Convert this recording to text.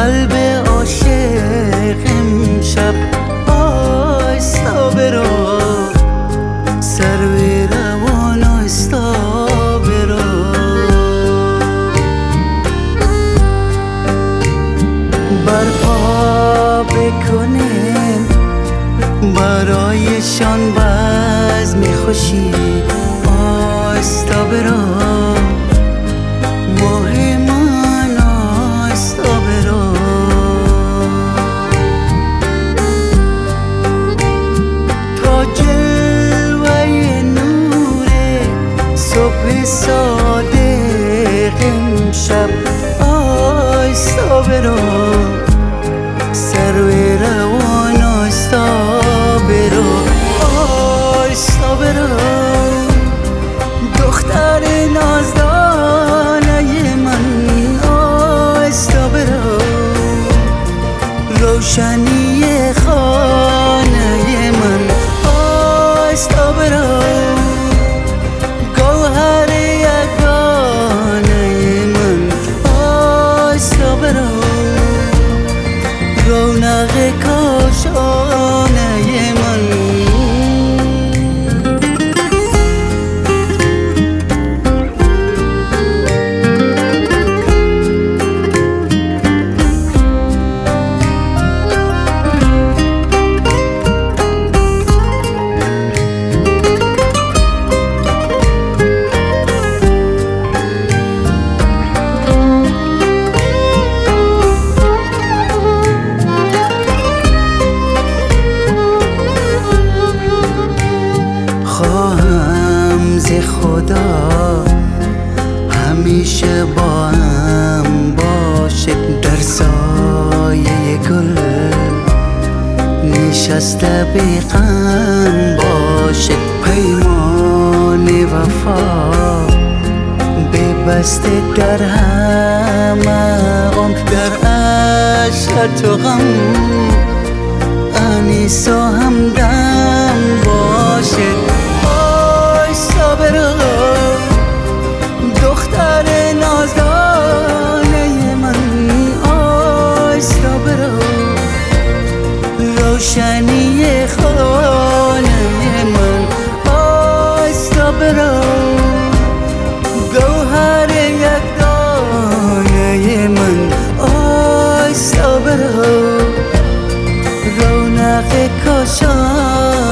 قلب عاشق امشب آیستا برو، سر به روان آیستا برو. برپا بکنیم برایشان بزم خوشی آیستا برو، ماه من آیستا برو. تا جلوه نور صبح صادق امشب آیستا برو، سر به روان آیستا برو، آیستا برو. دختر نازدانه من آیستا برو، روشنی خانه من آیستا برو، گوهر یگانه من آیستا برو، رونق کاشانه من. خواهم ز خدا همیشه با هم باشه، در سایه گل نشسته بیغم باشه، پیمان وفا ببسته در همه غم، در عشق و غم انیس و همدم باشه آیستا برو. دختر نازدانه من آیستا برو، روشنی خانه من آیستا برو، گوهر یگانه من آیستا برو، رونق کاشانه